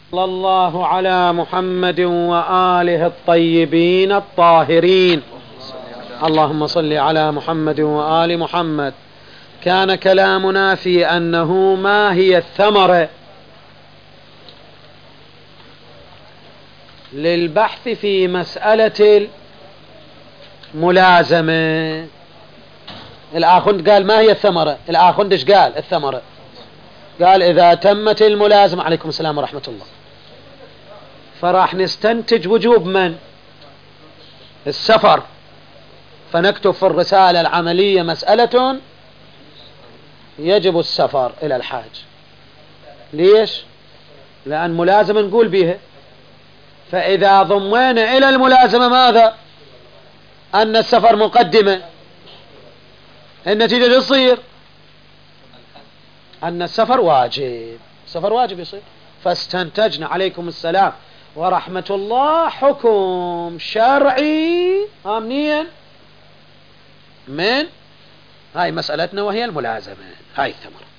صلى الله على محمد وآله الطيبين الطاهرين. اللهم صل على محمد وآل محمد. كان كلامنا في أنه ما هي الثمرة للبحث في مسألة الملازمة. الآخوند قال ما هي الثمرة؟ الآخوند ايش قال الثمرة؟ قال إذا تمت الملازمة. عليكم السلام ورحمة الله. فراح نستنتج وجوب من؟ السفر. فنكتب في الرسالة العملية مسألة يجب السفر إلى الحاج. ليش؟ لأن ملازمة نقول بها. فإذا ضمينا إلى الملازمة ماذا؟ أن السفر مقدمة، النتيجة تصير أن السفر واجب. السفر واجب يصير. فاستنتجنا عليكم السلام ورحمة الله حكم شرعي منين؟ من هاي مسألتنا وهي الملازمة، هاي الثمرة.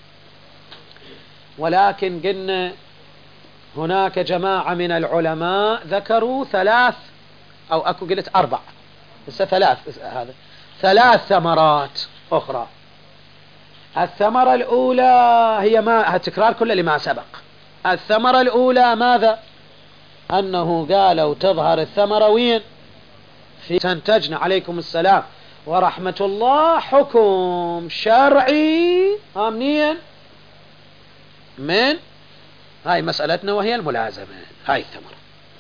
ولكن قلنا هناك جماعة من العلماء ذكروا ثلاث أو أكو قلت أربع، بس ثلاث ثمرات أخرى. الثمرة الأولى هي ما التكرار كله لما سبق. الثمرة الأولى ماذا؟ أنه قالوا تظهر الثمرة وين؟ في تنتجنا عليكم السلام ورحمة الله حكم شرعي منين؟ من هاي مسألتنا وهي الملازمة، هاي الثمرة.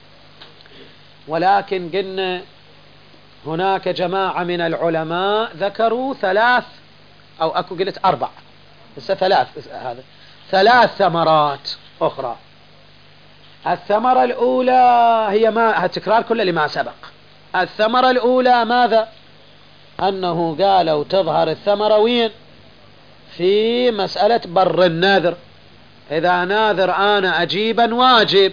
ولكن قلنا هناك جماعة من العلماء ذكروا ثلاث أو أكو قلت أربع، بس ثلاث ثمرات أخرى. الثمرة الأولى هي ما التكرار كله لما سبق. الثمرة الأولى ماذا؟ أنه قالوا تظهر الثمرة وين؟ في مسألة بر النذر. إذا ناذر أنا أجيبا واجب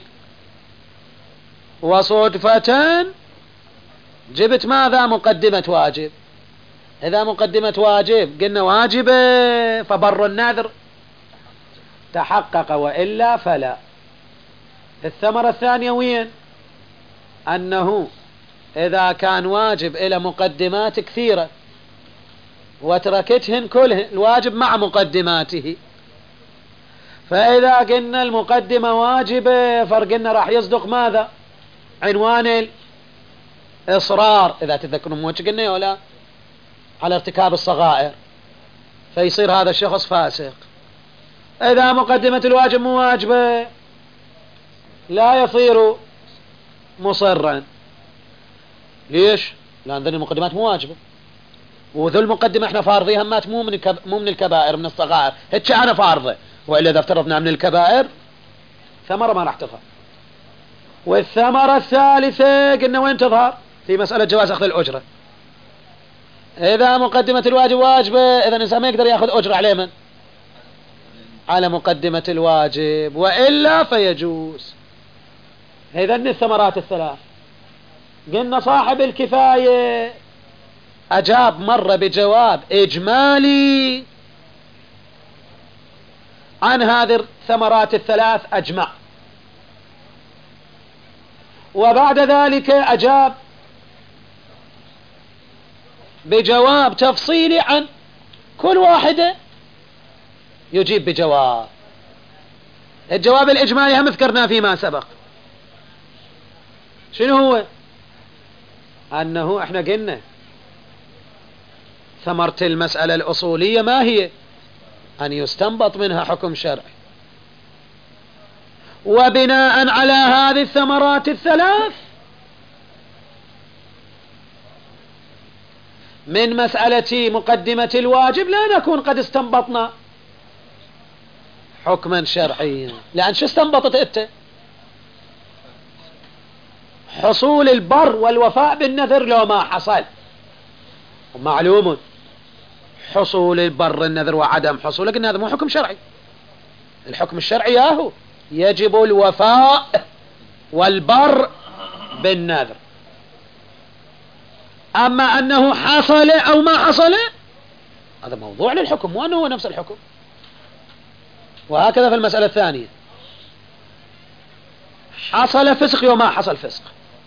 وصدفة جبت ماذا؟ مقدمة واجب. إذا مقدمة واجب قلنا واجبة فبر النذر تحقق، وإلا فلا. الثمرة الثانية وين؟ أنه إذا كان واجب إلى مقدمات كثيرة وتركتهن كلهن الواجب مع مقدماته، فإذا قلنا المقدمة واجبة فرقنا راح يصدق ماذا؟ عنوان الإصرار، إذا تذكرون موش قلنا ولا على ارتكاب الصغائر، فيصير هذا الشخص فاسق. إذا مقدمة الواجب مو واجبة لا يصير مصرا. ليش؟ لأن ذي المقدمات مو واجبة، وذو المقدمة احنا فارضيها مات مو من الكبائر، من الصغائر. هتش أنا فارضه، وإلا إذا افترضنا من الكبائر ثمرة ما راح تظهر. والثمرة الثالثة قلنا وين تظهر؟ في مسألة جواز أخذ الأجرة. إذا مقدمة الواجب واجبة إذا الإنسان ما يقدر يأخذ أجرة عليه من؟ على مقدمة الواجب، وإلا فيجوز. إذن الثمرات الثلاث. قلنا صاحب الكفاية أجاب مرة بجواب إجمالي عن هذه الثمرات الثلاث أجمع، وبعد ذلك أجاب بجواب تفصيلي عن كل واحدة، يجيب بجواب. الجواب الإجمالي هم ذكرنا فيما سبق. شنو هو؟ أنه احنا قلنا ثمرة المسألة الأصولية ما هي؟ أن يستنبط منها حكم شرعي، وبناء على هذه الثمرات الثلاث من مسألة مقدمة الواجب لا نكون قد استنبطنا حكما شرعيا. لأن شو استنبطت أنت؟ حصول البر والوفاء بالنذر لو ما حصل. ومعلوم حصول البر النذر وعدم حصوله قلنا هذا مو حكم شرعي. الحكم الشرعي ياهو يجب الوفاء والبر بالنذر. أما أنه حصل أو ما حصل هذا موضوع للحكم، مو أنه هو نفس الحكم. وهكذا في المسألة الثانية. حصل فسق وما حصل فسق.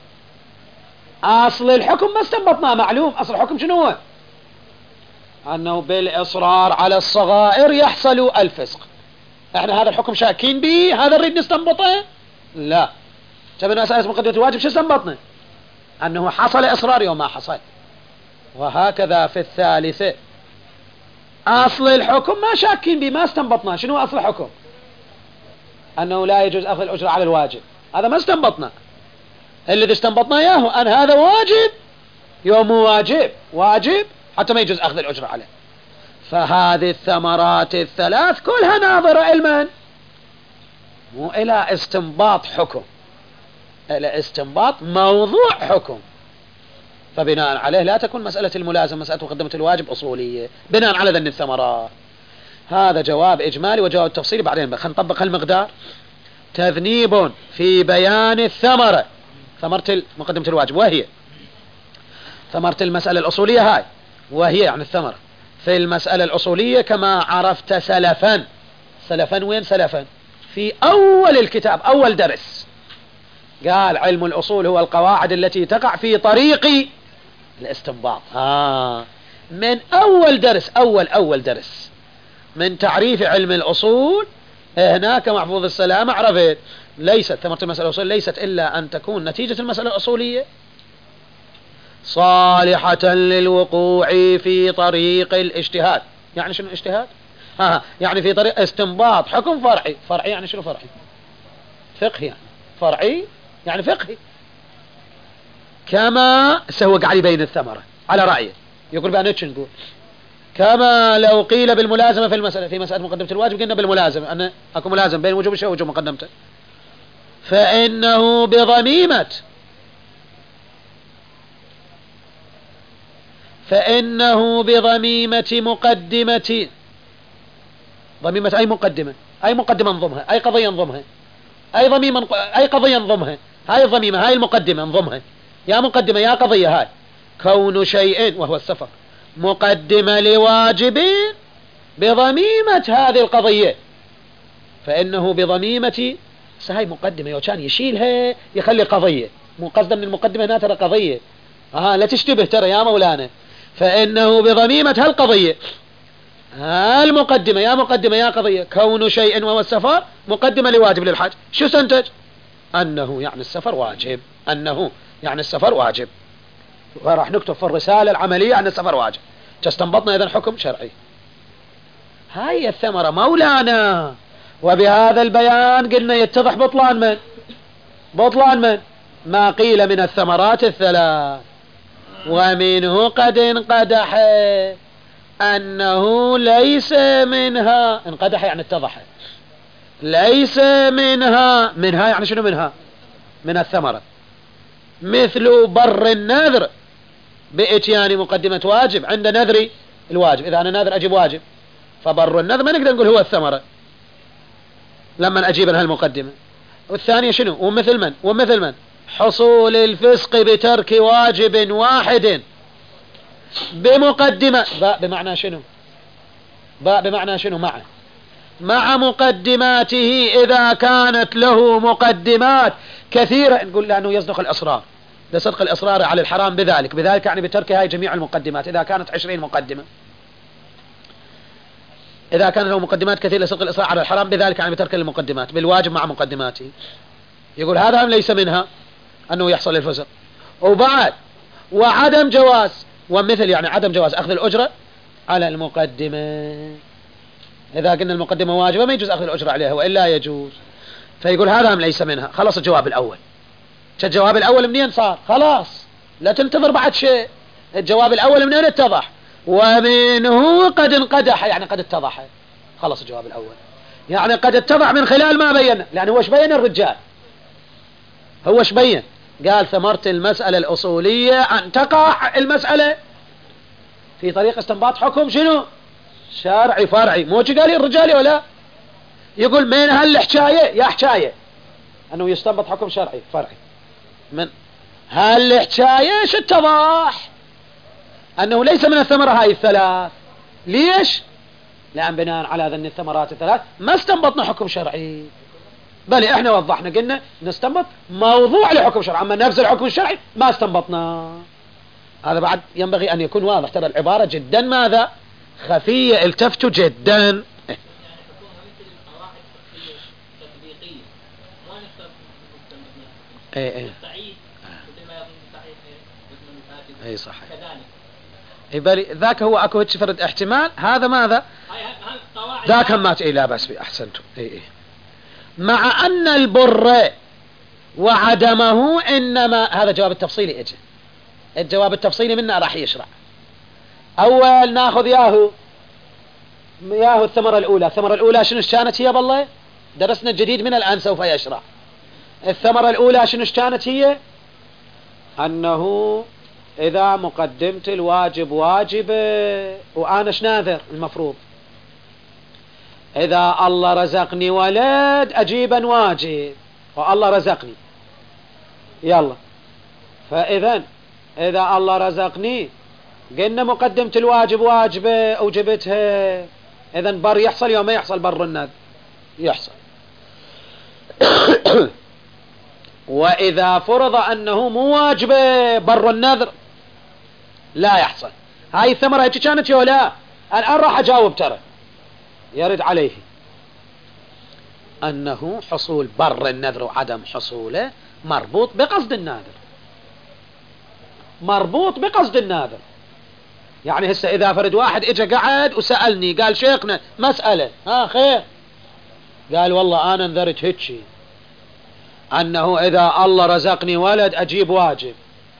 أصل الحكم ما استنبطناه، معلوم أصل الحكم شنو هو؟ أنه بالإصرار على الصغائر يحصل الفسق. احنا هذا الحكم شاكين به، هذا نريد نستنبطه؟ لا. جبنا أساس مقدمة الواجب شو استنبطنا؟ أنه حصل إصرار وما حصل. وهكذا في الثالثة. أصل الحكم ما شاكين به، ما استنبطنا. شنو أصل الحكم؟ أنه لا يجوز أخذ الأجرة على الواجب، هذا ما استنبطنا. الذي استنبطنا إياه أن هذا واجب يوم واجب، واجب حتى ما يجوز أخذ الأجرة عليه. فهذه الثمرات الثلاث كلها ناظرة إلى من؟ مو إلى استنباط حكم، إلى استنباط موضوع حكم. فبناء عليه لا تكون مسألة الملازم مسألة مقدمة الواجب أصولية بناء على ذن الثمرات. هذا جواب إجمالي وجواب تفصيلي. بعدين خلينا نطبق هالمقدار. تذنيب في بيان الثمرة، ثمرة مقدمة الواجب، وهي ثمرة المسألة الأصولية هاي، وهي يعني الثمرة في المسألة الأصولية كما عرفت سلفا. سلفا وين سلفا؟ في أول الكتاب، أول درس قال علم الأصول هو القواعد التي تقع في طريق الاستنباط. من أول درس، أول درس من تعريف علم الأصول هناك محفوظ السلام عرفت ليست ثمرة المسألة الأصولية ليست إلا أن تكون نتيجة المسألة الأصولية صالحة للوقوع في طريق الاجتهاد. يعني شنو اجتهاد؟ يعني في طريق استنباط حكم فرعي. فرعي يعني شنو فرعي؟ فقهي. يعني فرعي يعني فقهي. كما هو قاعد يبين الثمرة على رأيه، يقول بأن نقول كما لو قيل بالملازمة في المسألة، في مسألة مقدمة الواجب قلنا بالملازمة أن أكو ملازم بين وجوب الشيء ووجوب مقدمته، فإنه بضميمة مقدمة. ضميمة أي مقدمة؟ أي مقدمة انضمها، أي قضية انضمها، أي ضميمة، أي قضية انضمها. هاي الضميمة، هاي المقدمة انضمها، يا مقدمة يا قضية. هاي كون شيء وهو السفر مقدمة لواجب بضميمة هذه القضية، فإنه بضميمة. هاي مقدمة يو كان يشيلها يخلي قضية، مو قصدا من المقدمة هنا ترى قضية. لا تشتبه ترى يا مولانا. فإنه بضميمة هالقضية، المقدمة يا مقدمة يا قضية. كون شيء وهو السفر مقدمة لواجب للحج، شو سنتج؟ أنه يعني السفر واجب، أنه يعني السفر واجب. وراح نكتب في الرسالة العملية أن السفر واجب، تستنبطنا إذن حكم شرعي. هاي الثمرة مولانا. وبهذا البيان قلنا يتضح بطلان من ما قيل من الثمرات الثلاث. ومنه قد انقدح أنه ليس منها. انقدح يعني اتضح، ليس منها. منها يعني شنو منها؟ من الثمرة. مثل بر النذر بإتيان مقدمة واجب عند نذري الواجب. إذا أنا نذر أجيب واجب، فبر النذر ما نقدر نقول هو الثمرة لما أجيب لها المقدمة. والثانية شنو؟ ومثل من حصول الفسق بترك واجب واحد بمقدمة. باء بمعنى شنو؟ باء بمعنى شنو؟ مع مقدماته إذا كانت له مقدمات كثيرة. نقول لأنه يصدق الإصرار، لصدق الإصرار على الحرام بذلك يعني بترك هاي جميع المقدمات. إذا كانت 20 مقدمة، إذا كان له مقدمات كثيرة لصدق الإصرار على الحرام بذلك يعني بترك المقدمات بالواجب مع مقدماته. يقول هذا ليس منها أنه يحصل الفسق. وبعد وعدم جواز، ومثل يعني عدم جواز أخذ الأجرة على المقدمة. إذا قلنا المقدمة واجبة ما يجوز أخذ الأجرة عليها وإلا يجوز. فيقول هذا ليس منها. خلاص الجواب الأول. الجواب الأول منين صار؟ خلاص لا تنتظر بعد شيء. الجواب الأول منين اتضح؟ ومنه قد انقدح يعني قد اتضح. خلاص الجواب الأول يعني قد اتضح من خلال ما بين. لأنه هو ايش بين الرجال؟ هو ايش بين؟ قال ثمرة المسألة الأصولية أن تقع المسألة في طريق استنباط حكم شنو؟ شرعي فرعي. مو قال الرجال ولا يقول من هالحكاية يا حكاية أنه يستنبط حكم شرعي فرعي. من هالحكاية ايش اتضح؟ أنه ليس من الثمرة هاي الثلاث. ليش؟ لأن بناء على ذن الثمرات الثلاث ما استنبطنا حكم شرعي. بل احنا وضحنا قلنا نستنبط موضوع لحكم شرعي، اما نفس الحكم الشرعي ما استنبطنا. هذا بعد ينبغي ان يكون واضح، ترى العبارة جدا ماذا خفية، التفتوا جدا. ايه اي صحيح. يبالي ذاك هو اكو هيك فرد احتمال، هذا ماذا ذاك همات لا بأس به، احسنتم. اي مع ان البر وعدمه انما، هذا جواب التفصيلي اجى، الجواب التفصيلي منا راح يشرع. اول ناخذ ياهو الثمرة الاولى. الثمرة الاولى شنو كانت هي؟ بالله درسنا الجديد من الان سوف يشرع. الثمرة الاولى شنو كانت هي؟ انه اذا مقدمت الواجب واجبه وانا شناذر المفروض اذا الله رزقني ولد اجيبا واجب، والله رزقني يلا. فاذا اذا الله رزقني قلنا مقدمة الواجب واجبه اوجبتها، اذا بر يحصل يوم ما يحصل بر النذر يحصل. واذا فرض انه مو واجبه بر النذر لا يحصل. هاي الثمرة هيك كانت يا لا؟ الان راح اجاوب، ترى يرد عليه انه حصول بر النذر وعدم حصوله مربوط بقصد الناذر، مربوط بقصد الناذر. يعني هسه اذا فرد واحد اجى قعد وسألني قال شيخنا مسألة، خير، قال والله انا نذرت هيك انه اذا الله رزقني ولد اجيب واجب،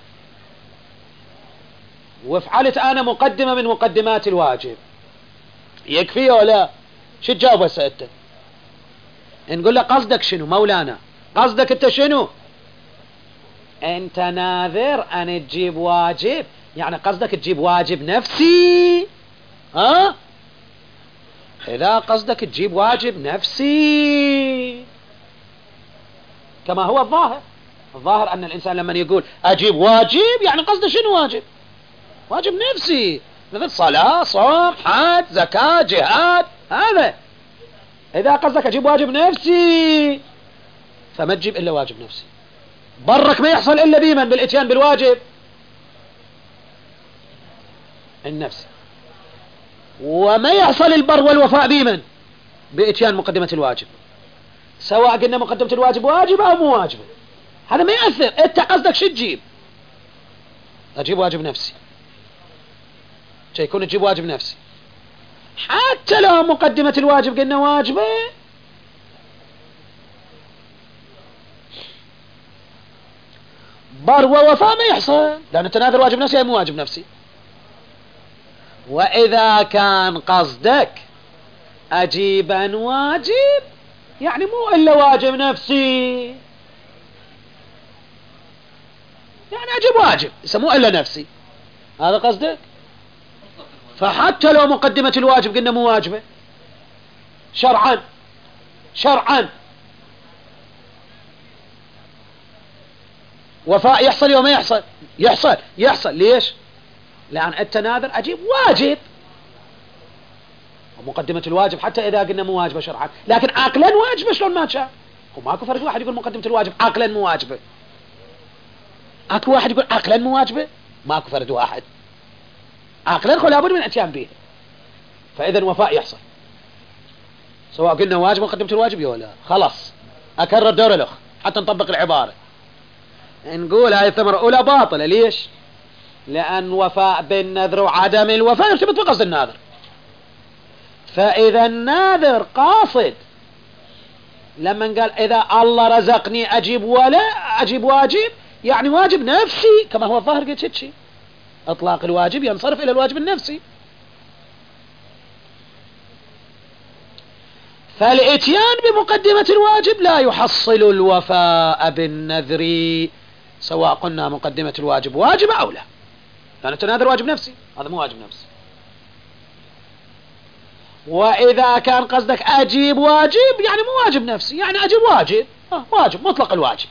وفعلت انا مقدمة من مقدمات الواجب، يكفي ولا شو تجاوب هسه انت؟ نقول له قصدك شنو مولانا؟ قصدك انت شنو؟ انت ناذر ان تجيب واجب، يعني قصدك تجيب واجب نفسي؟ اذا قصدك تجيب واجب نفسي كما هو الظاهر، الظاهر ان الانسان لما يقول اجيب واجب يعني قصده شنو واجب؟ واجب نفسي، مثل صلاة صوم حج زكاة جهاد. هذا اذا قصدك اجيب واجب نفسي فما تجيب الا واجب نفسي. برك ما يحصل الا بمن؟ بالاتيان بالواجب النفسي. وما يحصل البر والوفاء بمن؟ باتيان مقدمة الواجب، سواء قلنا مقدمة الواجب واجبة او مو واجبة، هذا ما يأثر. انت قصدك شو تجيب؟ اجيب واجب نفسي، يكون تجيب واجب نفسي حتى لو مقدمة الواجب قلنا واجبة، بر ووفاء ما يحصل، لأن تناثر واجب نفسي أي مو واجب نفسي. وإذا كان قصدك أجيبا واجب يعني مو إلا واجب نفسي، يعني أجيب واجب يسموه إلا نفسي، هذا قصدك؟ فحتى لو مقدمة الواجب قلنا مو واجبة شرعا وفاء يحصل يوم ما يحصل؟ يحصل. ليش؟ لأن التناذر أجيب واجب، ومقدمة الواجب حتى إذا قلنا مو واجبة شرعا، لكن عقلا واجبة شلون ما كان؟ وماكو فرق واحد يقول مقدمة الواجب عقلا مو واجبة، اكو واحد يقول عقلا مو واجبة، ماكو فرد واحد عقلا خو لابد من اتيان به. فاذا وفاء يحصل سواء قلنا واجب مقدمة الواجب يا لا. خلاص اكرر دور الاخ حتى نطبق العبارة. نقول هاي الثمرة الاولى باطلة. ليش؟ لان وفاء بالنذر وعدم الوفاء يرتبط بقصد الناذر. فاذا الناذر قاصد لما قال اذا الله رزقني اجيب ولا اجيب واجب يعني واجب نفسي كما هو الظاهر، قلت شيء اطلاق الواجب ينصرف الى الواجب النفسي. فالاتيان بمقدمة الواجب لا يحصل الوفاء بالنذر، سواء قلنا مقدمة الواجب واجب او لا، لأن التناذر واجب نفسي، هذا مو واجب نفسي. واذا كان قصدك اجيب واجب يعني مو واجب نفسي، يعني اجيب واجب، واجب مطلق الواجب.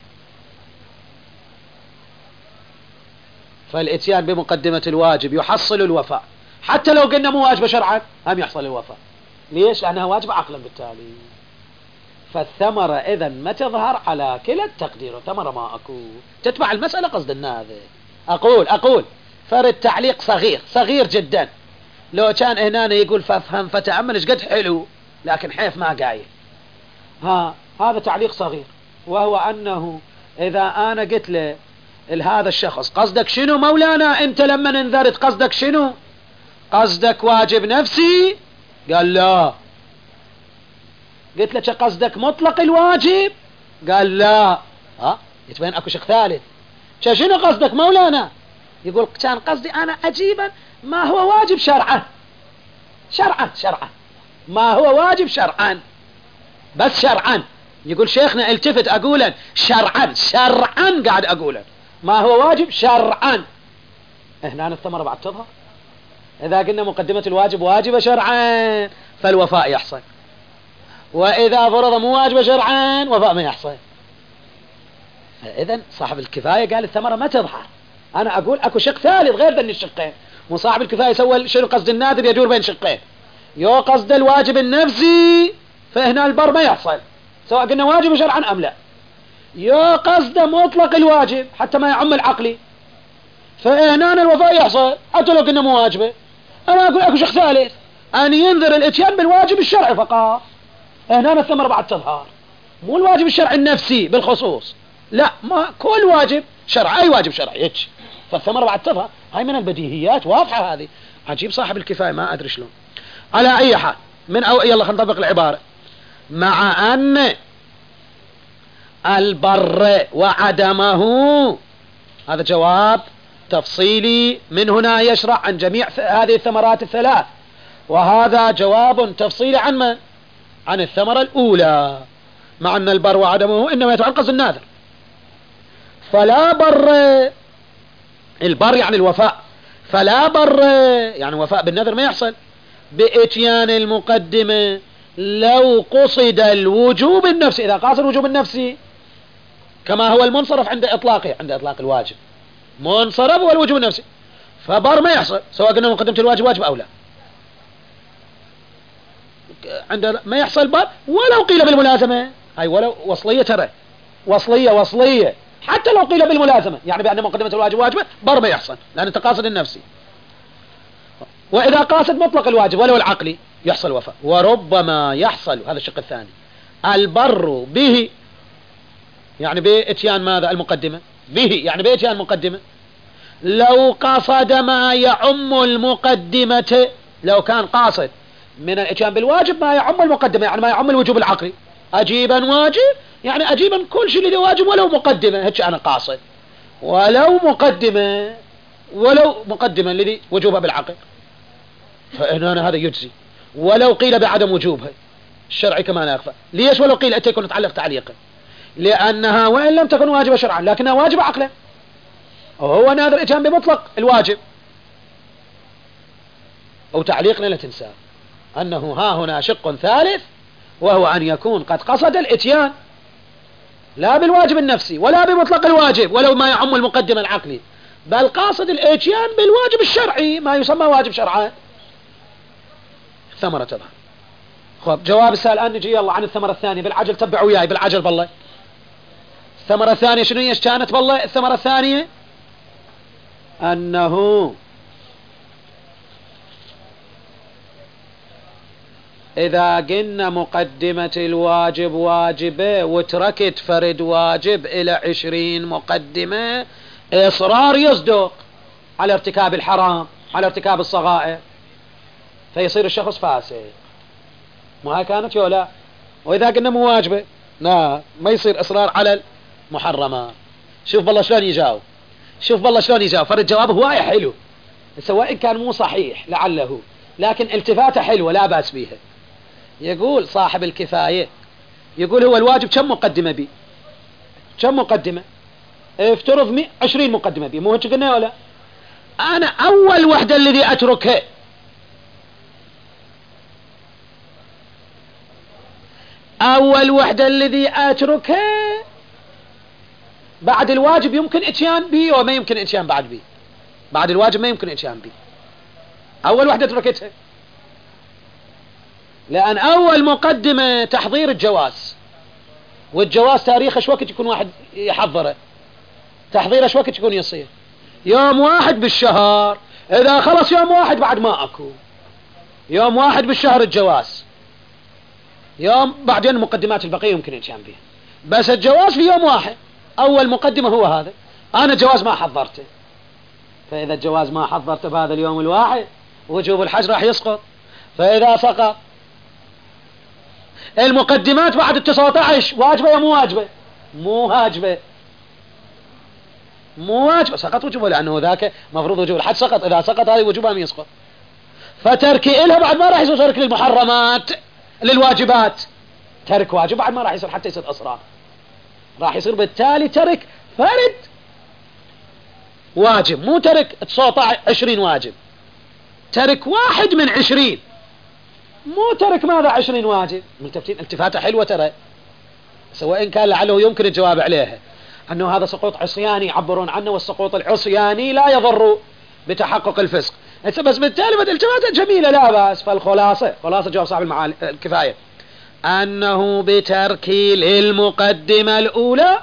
فالاتيان بمقدمة الواجب يحصل الوفاء حتى لو قلنا مو واجب شرعا هم يحصل الوفاء. ليش؟ لأنها واجبة عقلا بالتالي. فالثمرة إذا ما تظهر على كلا التقدير، ثمرة ما أكو تتبع المسألة قصد الناظر. أقول فرد تعليق صغير جدا، لو كان هنا يقول فافهم فتأمل ايش قد حلو، لكن حيف ما قايل. هذا تعليق صغير، وهو أنه إذا أنا قلت له هذا الشخص قصدك شنو مولانا أنت لما انذرت قصدك شنو؟ قصدك واجب نفسي؟ قال لا. قلت له قصدك مطلق الواجب؟ قال لا. يتبين اكو شق ثالث. شنو قصدك مولانا؟ يقول كان قصدي انا اجيبا ما هو واجب شرعا ما هو واجب شرعا، بس شرعا. يقول شيخنا التفت اقولا شرعا قاعد اقولا ما هو واجب شرعا. هنا الثمرة بعد تظهر. اذا قلنا مقدمة الواجب واجبة شرعا فالوفاء يحصل، واذا فرض مو واجبة شرعا وفاء ما يحصل. اذا صاحب الكفاية قال الثمرة ما تظهر. انا اقول اكو شق ثالث غير ذن الشقين، وصاحب الكفاية سوى شنو قصد النادر يدور بين شقين. يو قصد الواجب النفسي فهنا البر ما يحصل سواء قلنا واجب شرعا ام لا. يو قصد مطلق الواجب حتى ما يعم العقلي فهنا الوفاء يحصل حتى لو قلنا مو واجبه. انا اقول اكو شق ثالث ان ينذر الاتيان بالواجب الشرعي فقط. هنا الثمرة بعد تظهر، مو الواجب الشرعي النفسي بالخصوص، لا، ما كل واجب شرعي اي واجب شرعي هيك، فالثمرة بعد تظهر. هاي من البديهيات واضحة هذه. عجيب صاحب الكفاية ما ادري شلون. على اي حال يلا خلينا نطبق العبارة. مع ان البر وعدمه، هذا جواب تفصيلي من هنا يشرع عن جميع هذه الثمرات الثلاث، وهذا جواب تفصيلي عن من؟ عن الثمرة الأولى. مع أن البر وعدمه إنما يتعلق الناذر، فلا بر، البر يعني الوفاء، فلا بر يعني وفاء بالنذر ما يحصل بإتيان المقدمة لو قصد الوجوب النفسي. إذا قاصد الوجوب النفسي كما هو المنصرف عند إطلاقه، عند إطلاق الواجب منصرف هو الوجوب النفسي، فبر ما يحصل سواء قلنا مقدمة الواجب واجب أو لا. عند ما يحصل بر ولو قيل بالملازمة، هاي ولو وصلية، ترى وصلية حتى لو قيل بالملازمة، يعني بأن مقدمة الواجب واجبة بر ما يحصل لأن التقاصد النفسي. وإذا قاصد مطلق الواجب ولو العقلي يحصل وفاء. وربما يحصل، هذا الشق الثاني، البر به يعني بإتيان ماذا؟ المقدمة، به يعني بإتيان المقدمة لو قصد ما يعم المقدمة، لو كان قاصد من الاتيان بالواجب ما يعم المقدمة، يعني ما يعم الوجوب العقلي. أجيبا واجب يعني أجيبا كل شيء اللي واجب ولو مقدمة، هيك أنا قاصد، ولو مقدمة الذي وجوبها بالعقل، فهنا هذا يجزي. ولو قيل بعدم وجوبها الشرعي كما لا يخفى. ليش ولو قيل أتى يكون تعلق تعليقا؟ لأنها وإن لم تكن واجبة شرعا لكنها واجبة عقلا، وهو ناظر اتيان بمطلق الواجب. أو تعليقنا لا تنساه أنه ها هنا شق ثالث، وهو أن يكون قد قصد الاتيان لا بالواجب النفسي ولا بمطلق الواجب ولو ما يعم المقدمة العقلي، بل قاصد الاتيان بالواجب الشرعي ما يسمى واجب شرعا. ثمرة تظهر. خب جواب السؤال الآن نجي يلا عن الثمرة الثانية بالعجل. تبعوا وياي بالعجل بالله. الثمرة الثانية شنو هي؟ كانت بالله الثمرة الثانية أنه إذا قلنا مقدمة الواجب واجبة وتركت فرد واجب إلى 20 مقدمة، إصرار يصدق على ارتكاب الحرام، على ارتكاب الصغائر، فيصير الشخص فاسق. ما هي كانت يولا. وإذا قلنا مو واجبة لا، ما يصير إصرار على المحرمات. شوف بالله شلون يجاوب، فرد جوابه هواية حلو، سواء كان مو صحيح لعله، لكن التفاته حلوة لا بأس بيها. يقول صاحب الكفاية، يقول هو الواجب كم مقدمة بي؟ كم مقدمة؟ افترض 20 مقدمة بي، مو هيك قلنا ولا؟ أنا أول وحدة الذي أتركها بعد الواجب يمكن اتيان بي وما يمكن اتيان بعد بي. بعد الواجب ما يمكن اتيان بي، أول وحدة تركتها، لأن أول مقدمة تحضير الجواز والجواز تاريخه شو وقت يكون واحد يحضره؟ تحضيره شو وقت يكون يصير؟ يوم 1 بالشهر. إذا خلص يوم 1 بعد ما أكو. يوم 1 بالشهر الجواز، يوم بعدين مقدمات البقية يمكن يتشام بها، بس الجواز في يوم 1. أول مقدمة هو هذا. أنا جواز ما حضرته، فإذا الجواز ما حضرته بهذا اليوم الواحد وجوب الحج راح يسقط. فإذا سقط المقدمات بعد 19 واجبة يا مو واجبة؟ مو واجبة، مو واجبة، سقط وجوبه، لأنه ذاك مفروض وجوب الحج سقط. إذا سقط هذه وجوبها يسقط. فتركي إلها بعد ما راح يصير ترك للمحرمات للواجبات. ترك واجب بعد ما راح يصير حتى يصير إصرار، راح يصير بالتالي ترك فرد واجب، مو ترك 19 واجب. ترك 1 من 20، مو ترك ماذا 20 واجب. ملتفتين التفاتة حلوة ترى، سواء كان لعله يمكن الجواب عليها أنه هذا سقوط عصياني يعبرون عنه، والسقوط العصياني لا يضر بتحقق الفسق. بس بالتالي التفاتة جميلة لا بأس. فالخلاصة خلاصة جواب صاحب الكفاية أنه بتركي للمقدمة الأولى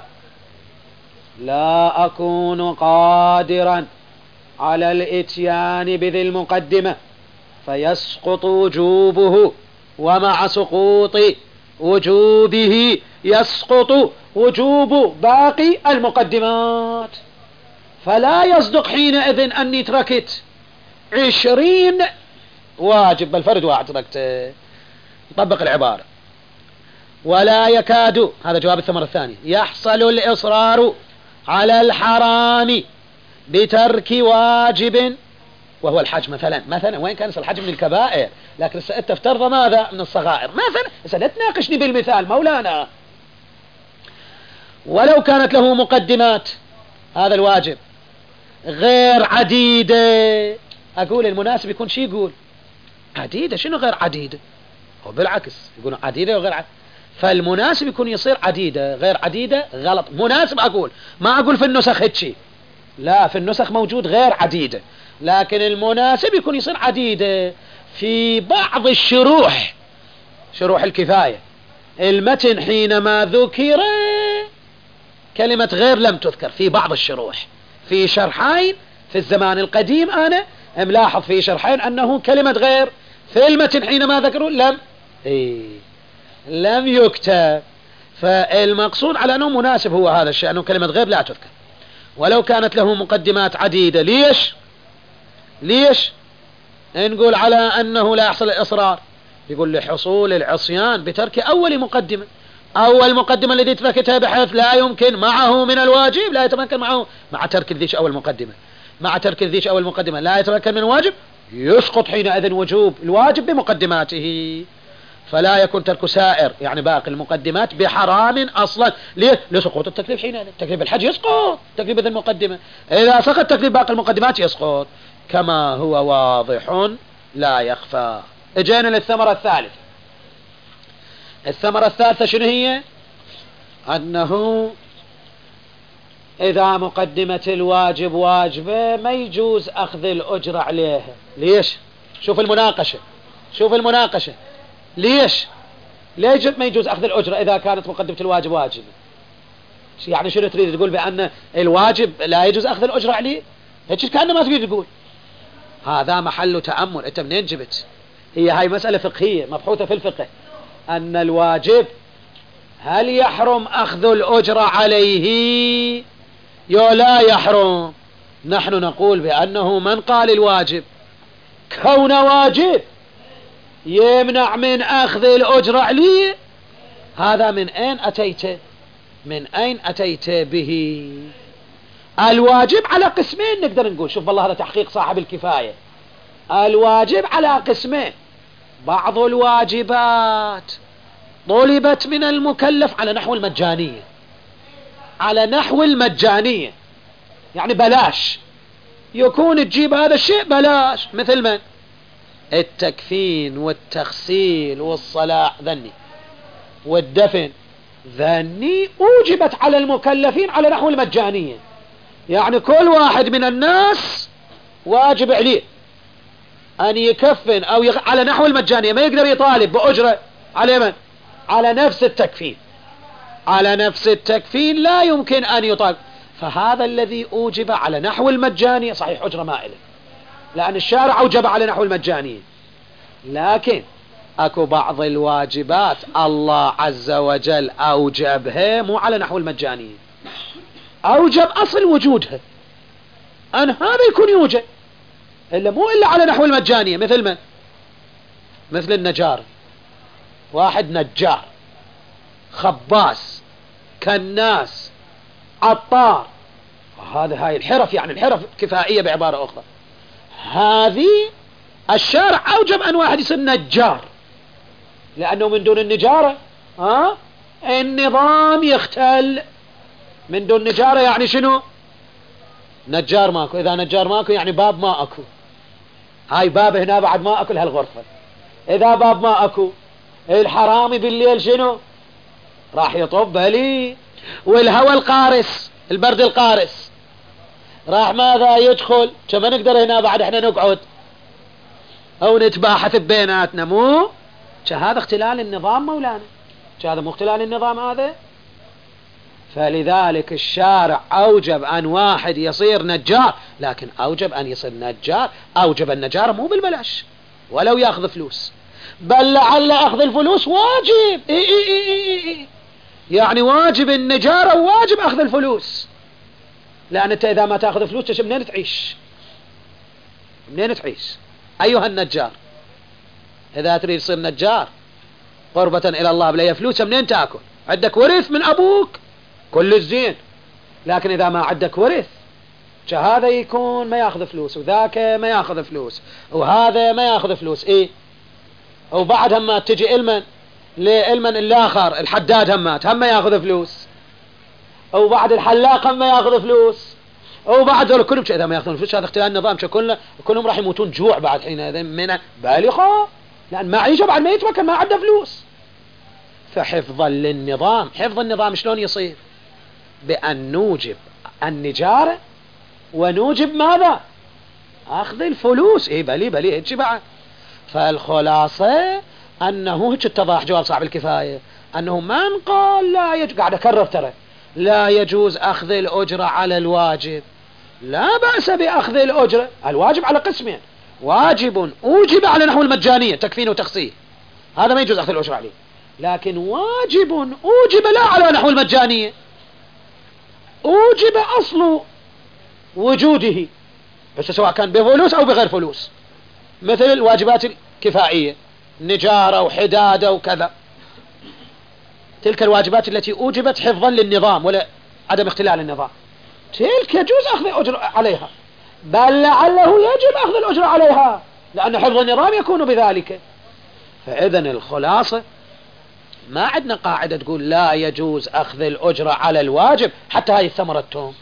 لا أكون قادرا على الإتيان بذي المقدمة فيسقط وجوبه، ومع سقوط وجوبه يسقط وجوب باقي المقدمات. فلا يصدق حينئذ أني تركت 20 واجب، بل فرد واحد تركته. نطبق العبارة. ولا يكاد، هذا جواب الثمرة الثانية، يحصل الإصرار على الحرام بترك واجب وهو الحج مثلا وين كان الحج من الكبائر، لكن انت افترض ماذا من الصغائر مثلا. لا تناقشني بالمثال مولانا. ولو كانت له مقدمات هذا الواجب غير عديدة، أقول المناسب يكون شي يقول عديدة. شنو غير عديدة؟ هو بالعكس يقولون عديدة وغير عديدة. فالمناسب يكون يصير عديدة، غير عديدة غلط. مناسب أقول، ما أقول في النسخ هتشي، لا في النسخ موجود غير عديدة، لكن المناسب يكون يصير عديدة. في بعض الشروح، شروح الكفاية، المتن حينما ذكر كلمة غير لم تذكر في بعض الشروح. في شرحين في الزمان القديم أنا ملاحظ في شرحين أنه كلمة غير في المتن حينما ذكروا لم يكتب. فالمقصود على أنه مناسب هو هذا الشيء، أنه كلمة غير لا تذكر. ولو كانت له مقدمات عديدة. ليش نقول على أنه لا يحصل الإصرار؟ يقول لحصول العصيان بترك أول مقدمة. أول مقدمة التي تركتها بحيث لا يمكن معه من الواجب، لا يتمكن معه مع ترك الذيش أول مقدمة، مع ترك الذيش أول مقدمة لا يتمكن من الواجب، يسقط حينئذ وجوب الواجب بمقدماته. فلا يكون ترك سائر يعني باقي المقدمات بحرام أصلا. ليه؟ لسقوط التكليف حينئذ. تكليف الحج يسقط، تكليف ذي المقدمة. إذا سقط تكليف باقي المقدمات يسقط، كما هو واضح لا يخفى. اجينا للثمرة الثالثة. الثمرة الثالثة شنو هي؟ أنه إذا مقدمة الواجب واجبة ما يجوز أخذ الأجرة عليها. ليش؟ شوف المناقشة. ليش ما يجوز أخذ الأجرة إذا كانت مقدمة الواجب واجبة؟ يعني شنو تريد تقول؟ بأن الواجب لا يجوز أخذ الأجرة عليه؟ هيك كأنه ما تريد تقول. هذا محل تأمل. أنت منين جبت؟ هاي مسألة فقهية مبحوثة في الفقه، أن الواجب هل يحرم أخذ الأجرة عليه لا يحرم؟ نحن نقول بأنه من قال الواجب كون واجب يمنع من أخذ الأجرة عليه، هذا من أين أتيت به؟ الواجب على قسمين نقدر نقول. شوف والله هذا تحقيق صاحب الكفاية. الواجب على قسمين. بعض الواجبات طلبت من المكلف على نحو المجانية، يعني بلاش، يكون تجيب هذا الشيء بلاش. مثل من؟ التكفين والتغسيل والصلاة ذني والدفن ذني أوجبت على المكلفين على نحو المجانية، يعني كل واحد من الناس واجب عليه أن يكفن أو على نحو المجانية، ما يقدر يطالب بأجرة على من؟ على نفس التكفين. على نفس التكفين لا يمكن أن يطلق، فهذا الذي أوجب على نحو المجانية صحيح أجرة مائلة، لأن الشارع أوجب على نحو المجانية، لكن أكو بعض الواجبات الله عز وجل أوجبها مو على نحو المجانية، أوجب أصل وجودها أن هذا يكون يوجد، إلا مو إلا على نحو المجانية. مثل من؟ مثل النجار، واحد نجار، خباس، كناس، عطار، هاي الحرف، يعني الحرف كفائية بعبارة أخرى. هذه الشارع أوجب أن واحد يصير نجار، لأنه من دون النجارة النظام يختل. من دون نجارة يعني شنو؟ نجار ماكو، إذا نجار ماكو يعني باب ما أكو، هاي باب هنا بعد ما أكل هالغرفة. إذا باب ما أكو، الحرامي بالليل شنو؟ راح يطب لي. والهواء القارس، البرد القارس، راح ماذا يدخل؟ كما نقدر هنا بعد احنا نقعد او نتباحث بيناتنا، مو هذا اختلال النظام مولانا، هذا مو اختلال النظام هذا. فلذلك الشارع أوجب أن واحد يصير نجار، لكن أوجب أن يصير نجار، أوجب النجارة مو بالبلاش ولو يأخذ فلوس، بل لعل أخذ الفلوس واجب. يعني واجب النجارة وواجب أخذ الفلوس، لأن أنت إذا ما تأخذ فلوس منين تعيش؟ منين تعيش أيها النجار؟ إذا تريد تصير نجار قربة إلى الله بلا فلوس منين تأكل؟ عندك ورث من أبوك كل الزين، لكن إذا ما عندك ورث هذا يكون ما يأخذ فلوس، وذاك ما يأخذ فلوس، وهذا ما يأخذ فلوس. وبعد هم تجي للمن الآخر الحداد هم ما يأخذ فلوس، وبعد الحلاق هم ما يأخذ فلوس، وبعد ذلك كلهم إذا ما يأخذون فلوس هذا اختلال النظام، كلهم راح يموتون جوع بعد حين من بالغة، لأن ما عيشه بعد ما يتمكن ما عنده فلوس. فحفظا للنظام، حفظ النظام شلون يصير؟ بأن نوجب النجارة ونوجب ماذا؟ أخذ الفلوس. بلي هيك بعد. فالخلاصة أنه هيك اتضاح جواب صاحب الكفاية، أنه من قال لا يجوز، قاعد أكرر ترى، لا يجوز أخذ الأجرة على الواجب، لا بأس بأخذ الأجرة. الواجب على قسمين، واجب أوجب على نحو المجانية تكفين وتخصيص، هذا ما يجوز أخذ الأجرة عليه، لكن واجب أوجب لا على نحو المجانية، أوجب أصل وجوده، بس سواء كان بفلوس أو بغير فلوس، مثل الواجبات الكفائية، نجارة وحدادة وكذا، تلك الواجبات التي أوجبت حفظا للنظام ولا عدم اختلال النظام، تلك يجوز أخذ الأجر عليها، بل لعله يجب أخذ الأجر عليها، لأن حفظ النظام يكون بذلك. فإذا الخلاصة ما عندنا قاعدة تقول لا يجوز أخذ الأجرة على الواجب، حتى هاي الثمرة توم،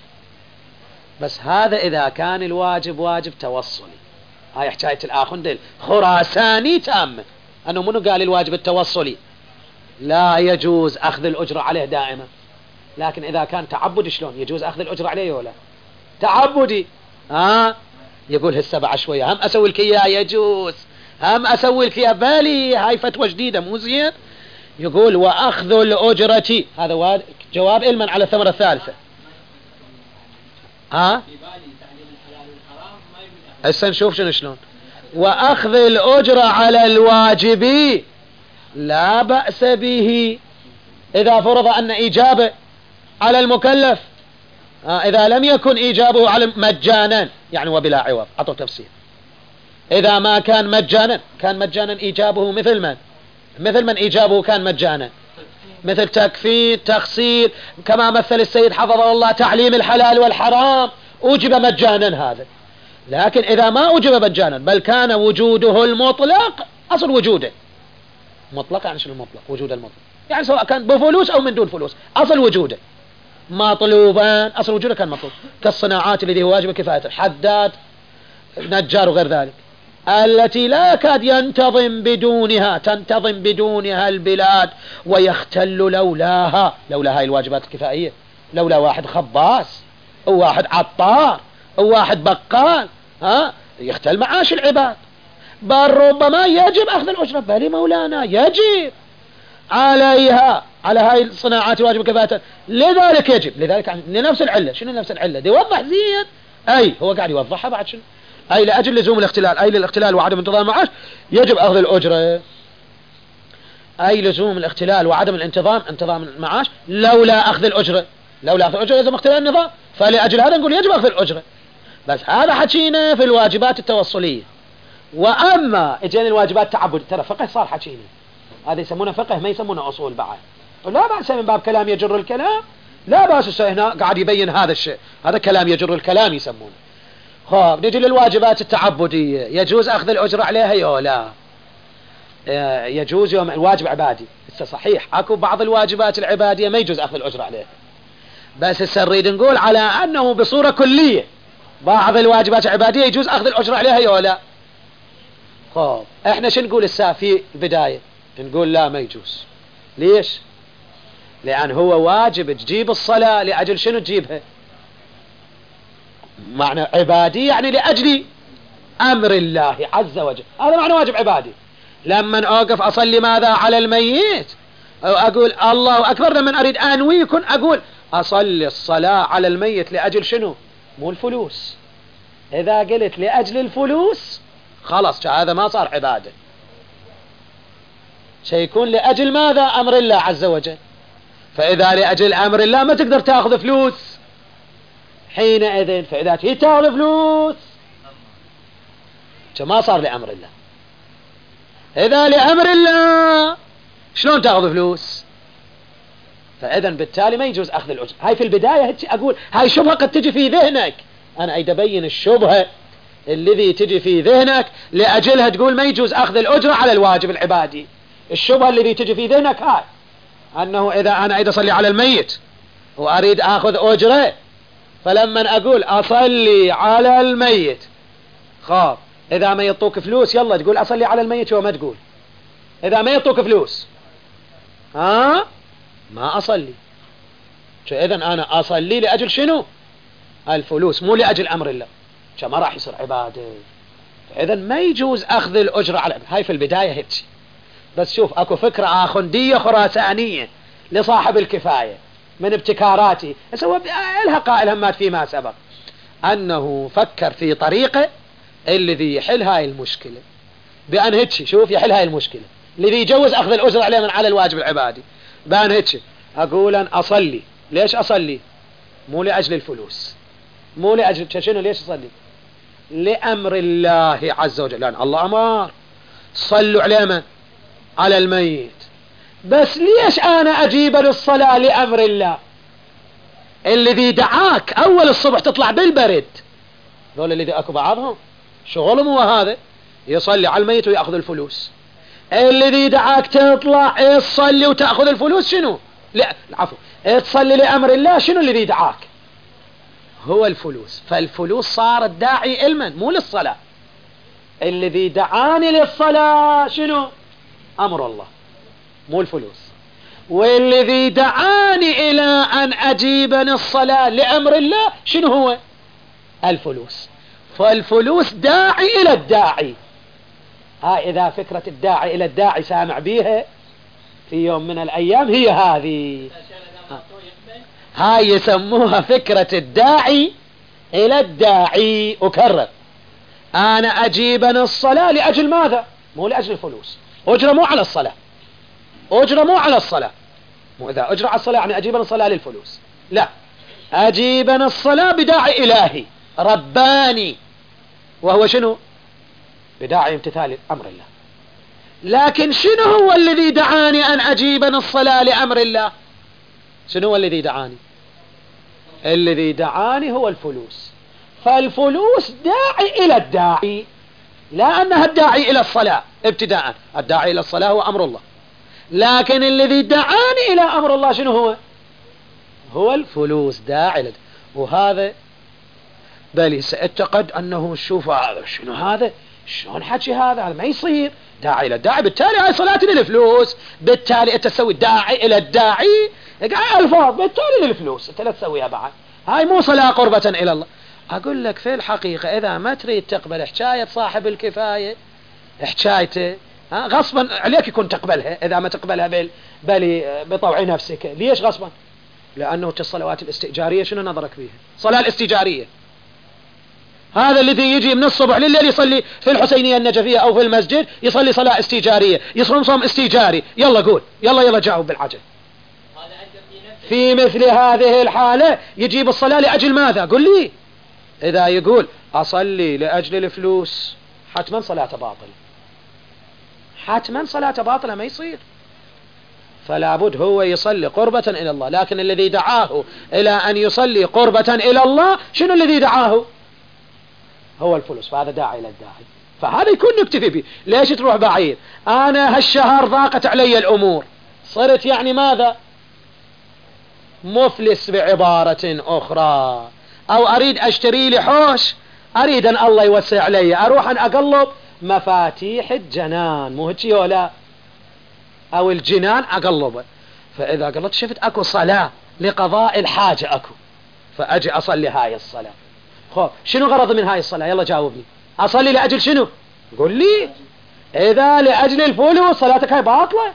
بس هذا إذا كان الواجب واجب توصلي. هاي حكاية الآخندل خراساني تامة، أنه منو قال الواجب التوصلي لا يجوز أخذ الأجرة عليه دائما، لكن إذا كان تعبدي شلون يجوز أخذ الأجرة عليه ولا تعبدي؟ يقول هالسبعة شوية هم أسوي لك إياه يجوز، هم أسوي لك إياه، بالي هاي فتوى جديدة مو زين. يقول وأخذ الأجرة، هذا جواب إلمن على الثمرة الثالثة. هسه نشوف شلون. وأخذ الأجرة على الواجب لا بأس به إذا فرض أن إيجابه على المكلف، إذا لم يكن إيجابه على مجانا يعني وبلا عوض، أعطوا تفسير. إذا ما كان مجانا، كان مجانا إيجابه مثل من إيجابه كان مجانا، مثل تكفير تخصير، كما مثل السيد حفظه الله تعليم الحلال والحرام أوجب مجانا هذا. لكن إذا ما أوجب مجانا بل كان وجوده المطلق، أصل وجوده مطلق، يعني شنو المطلق؟ وجود المطلق يعني سواء كان بفلوس أو من دون فلوس، أصل وجوده مطلوبان، أصل وجوده كان مطلوب، كالصناعات التي هو واجب كفاية، حداد، نجار وغير ذلك، التي لا يكاد تنتظم بدونها البلاد ويختل لولاها هاي الواجبات الكفائية، لولا واحد خباس أو واحد عطار أو واحد بقال يختل معاش العباد، بل ربما يجب أخذ الأجرة. بل مولانا يجب، عليها على هاي الصناعات واجب كفاءة، لذلك يجب، لذلك لنفس العلة. شنو نفس العلة؟ دي يوضح زين. أي هو قاعد يوضحها بعد شنو؟ أي لأجل لزوم الاختلال، أي للاختلال وعدم انتظام المعاش يجب أخذ الأجرة. أي لزوم الاختلال وعدم انتظام المعاش لولا أخذ الأجرة، لولا أخذ الأجرة لازم اختلال النظام، فلأجل هذا نقول يجب أخذ الأجرة. بس هذا حكينا في الواجبات التوصلية. وأما اجينا الواجبات التعبد، ترى فقه صار حكينا، هذا يسمونه فقه ما يسمونه أصول بعد. لا بأس من باب كلام يجر الكلام، لا بأس. هنا قاعد يبين هذا الشيء، هذا كلام يجر الكلام يسمونه. خب نجي للواجبات التعبدية، يجوز أخذ الأجرة عليها يا لا؟ يجوز يوم الواجب عبادي. صحيح اكو بعض الواجبات العبادية ما يجوز أخذ الأجرة عليها، بس نريد نقول على أنه بصورة كلية بعض الواجبات العبادية يجوز أخذ الأجرة عليها يا لا؟ خب احنا شو نقول في البداية؟ نقول لا ما يجوز. ليش؟ لأن هو واجب تجيب الصلاة لأجل شنو تجيبها؟ معنى عبادي يعني لأجل أمر الله عز وجل، هذا معنى واجب عبادي. لما أوقف أصلي ماذا على الميت، أو أقول الله أكبر، لما أريد أنوي يكون أقول أصلي الصلاة على الميت لأجل شنو؟ مو الفلوس. إذا قلت لأجل الفلوس خلاص هذا ما صار عبادة، سيكون لأجل ماذا؟ أمر الله عز وجل. فإذا لأجل أمر الله ما تقدر تأخذ فلوس حينئذ، فإذا تأخذ فلوس ما صار لأمر الله. إذا لأمر الله شلون تأخذ فلوس؟ فإذا بالتالي ما يجوز أخذ الأجر. هاي في البداية أقول هاي شبهة قد تجي في ذهنك، أنا أريد أبين الشبهة الذي تجي في ذهنك لأجلها تقول ما يجوز أخذ الأجرة على الواجب العبادي. الشبهة الذي تجي في ذهنك هاي أنه إذا أنا أريد أصلي على الميت وأريد أخذ أجرة، فلما أقول أصلي على الميت خاب، إذا ما يعطوك فلوس يلا تقول أصلي على الميت، وما تقول إذا ما يعطوك فلوس ما أصلي. إذا أنا أصلي لأجل شنو؟ الفلوس، مو لأجل أمر الله، ما راح يصير عبادة. إذا ما يجوز أخذ الأجرة على هاي في البداية هيك. بس شوف أكو فكرة آخندية خراسانية لصاحب الكفاية من ابتكاراتي، لها قائل همات فيما سبق، أنه فكر في طريقة الذي يحل هاي المشكلة بأن هيك. شوف يحل هاي المشكلة الذي يجوز أخذ الأجرة عليه من على الواجب العبادي بأن هيك. أقول أن أصلي، ليش أصلي؟ مو لأجل الفلوس، مو لأجل شنو، ليش أصلي؟ لأمر الله عز وجل، لأن الله أمر صلوا على من؟ على الميت. بس ليش أنا أجيب للصلاة لأمر الله؟ الذي دعاك أول الصبح تطلع بالبرد، ذول الذي أكو بعضهم شغلهم هو هذا، يصلي على الميت ويأخذ الفلوس. الذي دعاك تطلع تصلي وتأخذ الفلوس شنو؟ لا عفوا، تصلي لأمر الله. شنو الذي دعاك؟ هو الفلوس. فالفلوس صارت داعي علما مو للصلاة. الذي دعاني للصلاة شنو؟ أمر الله مو الفلوس. والذي دعاني إلى أن أجيبني الصلاة لأمر الله شنو هو؟ الفلوس. فالفلوس داعي إلى الداعي. إذا فكرة الداعي إلى الداعي سامع بيها في يوم من الأيام هي هذه، هاي يسموها فكرة الداعي إلى الداعي. أكرر، أنا أجيبني الصلاة لأجل ماذا؟ مو لأجل الفلوس. أجرة مو على الصلاة، أجرة مو على الصلاة، مو إذا أجرة على الصلاة يعني أجيبني الصلاة للفلوس، لا، أجيبني الصلاة بداعي إلهي رباني، وهو شنو؟ بداعي امتثال أمر الله. لكن شنو هو الذي دعاني أن أجيبني الصلاة لأمر الله؟ شنو هو الذي دعاني؟ الذي دعاني هو الفلوس. فالفلوس داعي إلى الداعي، لا أنها الداعي إلى الصلاة ابتداء. الداعي إلى الصلاة هو أمر الله، لكن الذي دعاني إلى أمر الله شنو هو؟ هو الفلوس داعي لد. وهذا بل سأعتقد أنه شوف هذا شنو هذا، شلون حكي هذا ما يصير. داعي إلى الداعي، بالتالي هاي صلاة للفلوس، بالتالي أنت تسوي الداعي إلى الداعي ألفاظ، بالتالي للفلوس أنت لا تسويها بعد. هاي مو صلاة قربة إلى الله. أقول لك في الحقيقة إذا ما تريد تقبل حكاية صاحب الكفاية، حكايته غصبا عليك يكون تقبلها، إذا ما تقبلها بطوع نفسك. ليش غصبا؟ لأنه الصلوات الاستئجارية شنو نظرك فيها؟ صلاة الاستئجارية، هذا الذي يجي من الصبح لليل يصلي في الحسينية النجفية أو في المسجد، يصلي صلاة استئجارية، يصوم صوم استئجاري. يلا قول، يلا جاوب بالعجل. في مثل هذه الحالة يجيب الصلاة لأجل ماذا؟ قل لي. إذا يقول أصلي لأجل الفلوس، حتما صلاة باطلة، حتما صلاة باطلة، ما يصير. فلا بد هو يصلي قربة إلى الله. لكن الذي دعاه إلى أن يصلي قربة إلى الله، شنو الذي دعاه؟ هو الفلوس، فهذا داعي إلى الداعي، فهذا يكون نكتفي به. ليش تروح بعيد؟ أنا هالشهر ضاقت علي الأمور، صرت يعني ماذا؟ مفلس بعبارة أخرى، أو أريد أشتري لي حوش، أريد أن الله يوسع علي، أروح أن أقلب مفاتيح الجنان، مو هيك ولا؟ أو الجنان أقلبه. فإذا قلت شفت أكو صلاة لقضاء الحاجة أكو، فأجي أصلي هاي الصلاة. خب شنو غرض من هاي الصلاة؟ يلا جاوبني. أصلي لأجل شنو؟ قل لي. إذا لأجل الفلوس صلاتك هاي باطلة،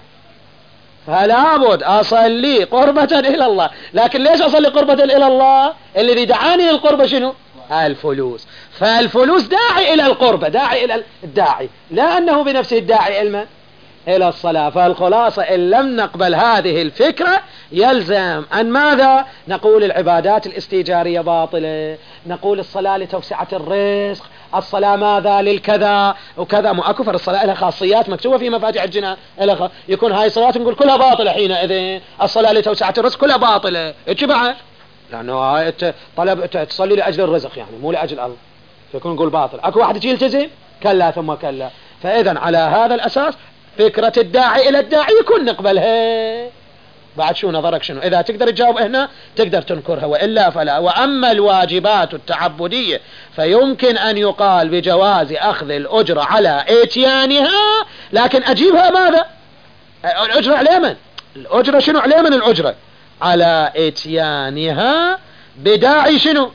فلا بد أصلي قربة إلى الله. لكن ليش أصلي قربة إلى الله؟ الذي دعاني للقربة شنو؟ الفلوس. فالفلوس داعي إلى القربة، داعي إلى الداعي، لا أنه بنفسه الداعي إلى الصلاة. فالخلاصة إن لم نقبل هذه الفكرة يلزم أن ماذا؟ نقول العبادات الاستئجارية باطلة، نقول الصلاة لتوسعة الرزق، الصلاة ماذا؟ للكذا وكذا. مو أكفر الصلاة لها خاصيات مكتوبة في مفاتيح الجنان، يكون هاي صلاة نقول كلها باطلة حينئذ. الصلاة لتوسعة الرزق كلها باطلة. إيش بعد؟ لأنه طلب تصلي لأجل الرزق يعني مو لأجل الله، فيكون نقول باطل. أكو واحد يجي يلتزم؟ كلا ثم كلا. فإذا على هذا الأساس فكرة الداعي إلى الداعي يكون نقبلها. بعد شو نظرك شنو؟ إذا تقدر تجاوب هنا تقدر تنكرها، وإلا فلا. وأما الواجبات التعبدية فيمكن أن يقال بجواز أخذ الأجرة على إتيانها، لكن أجيبها ماذا؟ الأجرة على من؟ الأجرة شنو على من؟ الأجرة على إتيانها بداعي شنو؟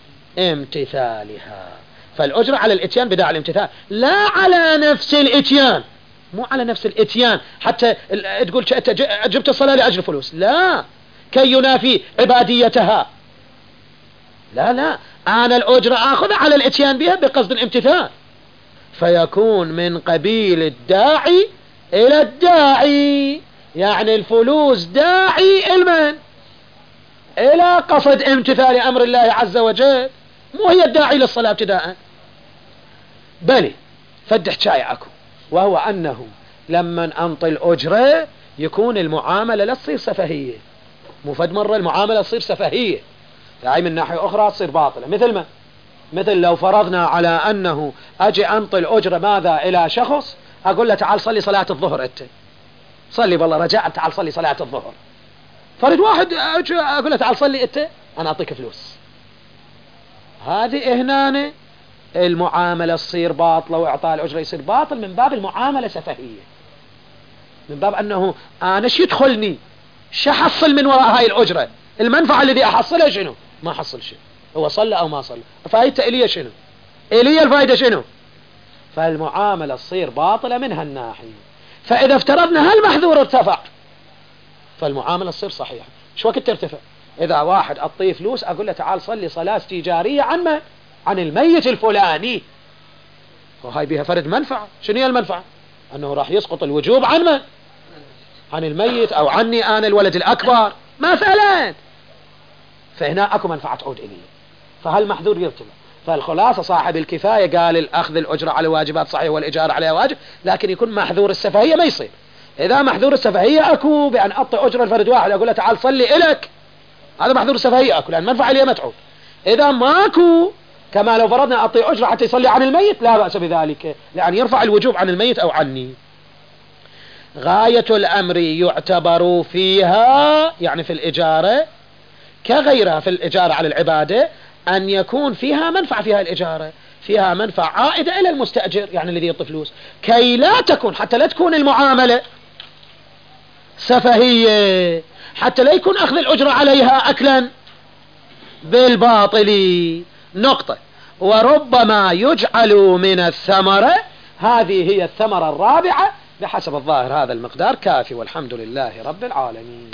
امتثالها. فالأجرة على الإتيان بداعي الامتثال، لا على نفس الإتيان، مو على نفس الإتيان حتى تقول جبت الصلاة لأجل فلوس، لا، كي ينافي عباديتها. لا، أنا الأجرة أخذ على الإتيان بها بقصد الامتثال، فيكون من قبيل الداعي إلى الداعي. يعني الفلوس داعي المن إلى قصد امتثال أمر الله عز وجل، مو هي الداعي للصلاة ابتداء. بل فد حكاية أكو، وهو أنه لما أنطي الأجرة يكون المعاملة لا تصير سفهية، مو فد مرة المعاملة تصير سفهية، يعني من ناحية أخرى تصير باطلة. مثل لو فرضنا على أنه أجي أنطي الأجرة ماذا؟ إلى شخص، أقول له تعال صلي صلاة الظهر، أنت صلي بالله رجاء تعال صلي صلاة الظهر. فرد واحد أقول له تعال صلي أنت، أنا أعطيك فلوس. هذه هنا المعاملة تصير باطلة، وإعطاء الأجرة يصير باطل من باب المعاملة سفهية، من باب أنه أنا شو يدخلني، شو أحصل من وراء هاي الأجرة؟ المنفعة الذي أحصلها شنو؟ ما أحصل شيء، هو صلى أو ما صلى، فائدة إلي شنو؟ إلي الفائدة شنو؟ فالمعاملة تصير باطلة من هالناحية. فإذا افترضنا هالمحذور ارتفع فالمعاملة تصير صحيحة. شو وقت ترتفع؟ إذا واحد أعطيه فلوس أقول له تعال صلي صلاة استئجارية عن من؟ عن الميت الفلاني، وهاي بها فرد منفعة. شنو هي المنفعة؟ أنه راح يسقط الوجوب عن من؟ عن الميت، أو عني أنا الولد الأكبر مثلا، فهنا أكو منفعة تعود إلي، فهالمحذور يرتفع. فالخلاصة صاحب الكفاية قال الأخذ الأجرة على واجبات صحيح والإجارة عليها واجب، لكن يكون محذور السفهية ما يصير. إذا محذور السفهية أكو بأن أعطي أجرة الفرد واحد أقول له تعال صلي إلك، هذا محذور السفهية أكو، لأن منفعة لي ما تعود. إذا ماكو، كما لو فرضنا أعطي أجرة حتى يصلي عن الميت، لا بأس بذلك، لأن يرفع الوجوب عن الميت أو عني. غاية الأمر يعتبر فيها، يعني في الإجارة كغيرها في الإجارة على العبادة، أن يكون فيها منفعة، فيها الإجارة فيها منفعة عائدة إلى المستأجر، يعني الذي يعطي فلوس، كي لا تكون، حتى لا تكون المعاملة سفهية، حتى لا يكون أخذ الأجرة عليها أكلا بالباطل. نقطة. وربما يجعل من الثمرة، هذه هي الثمرة الرابعة، بحسب الظاهر هذا المقدار كافي، والحمد لله رب العالمين.